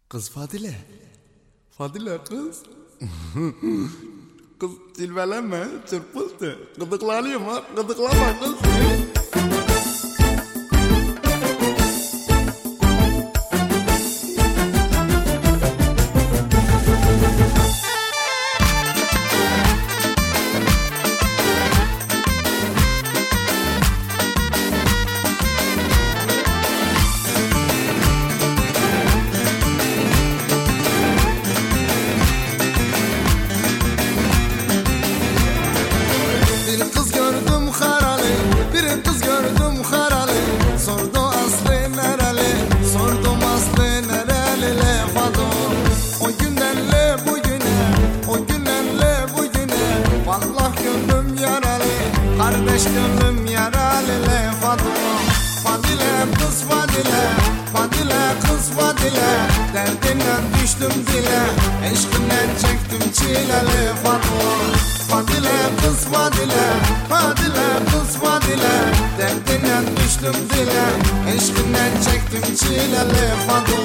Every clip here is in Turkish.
Kız Fadile. Fadile kız. Kız cilvelenme, çırpıldı. Gıdıklanıyorum ha, gıdıklama kız. Sordu aslı nereli, sordum aslı nereli Fado. O günlerle bugüne, o günlerle bugüne, vallahi gönlüm yaralı, kardeş gönlüm yaralı Fado. Fadile kız Fadile, Fadile kız Fadile, derdinden düştüm dile, eşkimden çektim çileli Fado. Fadile kız Fadile, Fadile kız Fadile, derdinden düştüm dile, eşkimden çektim çileli Fado.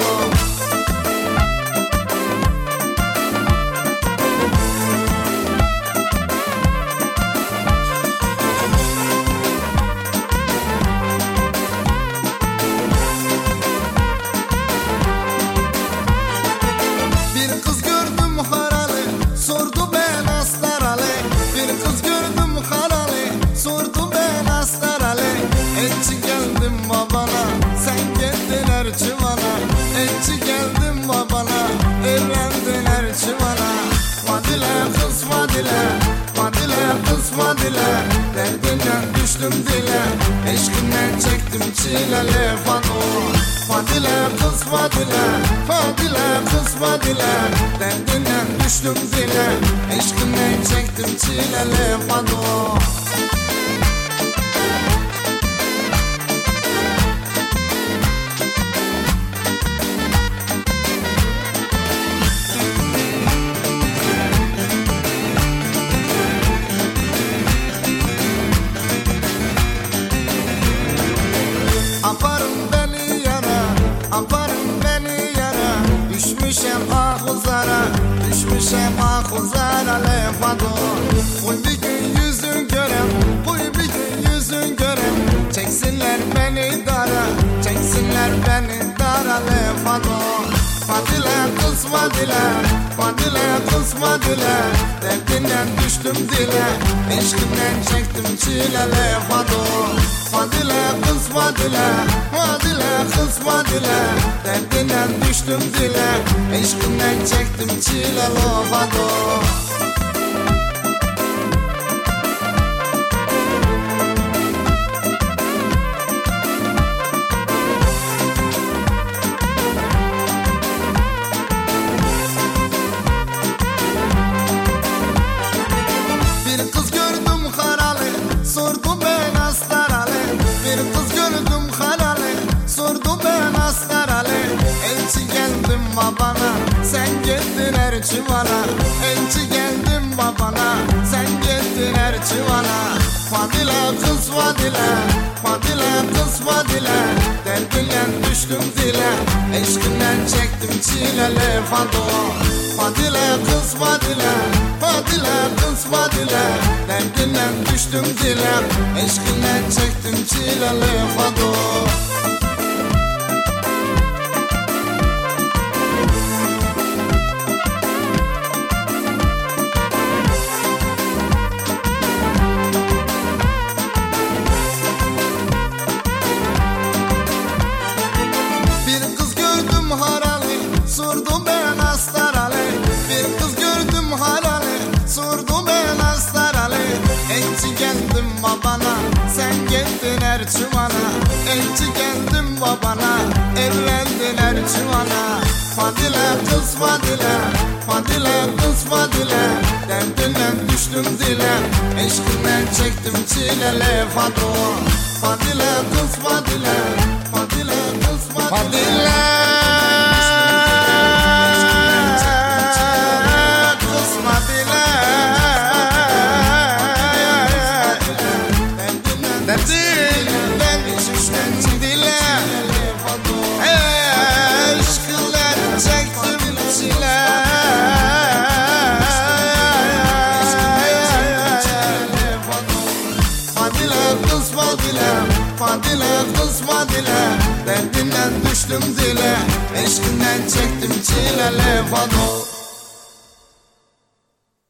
Bir kız gördüm haralı, sordu ben astaralı. Bir kız gördüm haralı, sordu ben astaralı. Elçi geldim babana, sen geldiler çivana. Elçi geldim babana, evlendiler çivana. Fadile kız Fadile, Fadile kız Fadile, derdinden düştüm dile, eşkimden çektim çileli Fado. Fadile kız Fadile, Fadile kız Fadile, derdinden düştüm dile, eşkimden çektim çileli Fado. Aparın beni yara, aparın beni yara, düşmüşem ahuzara, düşmüşem ahuzara le Fado. Uy bir gün yüzün görem, uy bir gün yüzün görem, çeksinler beni dara, çeksinler beni dara le Fado. Fadile kız Fadile, Fadile kız Fadile, derdinden düştüm dile, eşkimden çektim çileli Fado. Fadile kız Fadile, Fadile kız Fadile, derdinden düştüm dile, eşkimden çektim çileli Fado. Bir kız gördüm haralı, sordu ben astaralı. Bir kız gördüm haralı, sordu ben astaralı. Elçi geldim babana, sen geldiler çivana. Elçi geldim babana, sen geldiler çivana. Fadile kız Fadile, Fadile kız Fadile, derdinden düştüm dile, eşkimden çektim çileli Fado. Fadile kız Fadile, Fadile kız Fadile, derdinden düştüm dile, eşkimden çektim çileli Fado. Bir kız gördüm haralı, sordu ben astaralı. Bir kız gördüm haralı, sordu ben astaralı. Elçi geldim babana, sen geldiler çivana. Elçi geldim babana, evlendiler çivana. Fadile kız Fadile, Fadile kız Fadile, derdinden düştüm dile, eşkimden çektim çileli Fado. Fadile kız Fadile, Fadile kız Fadile, kız Fadile, derdinden düştüm dile, eşkimden çektim Fadile, Fadile kız Fadile, derdinden düştüm dile, eşkinden çektim çilele Fado.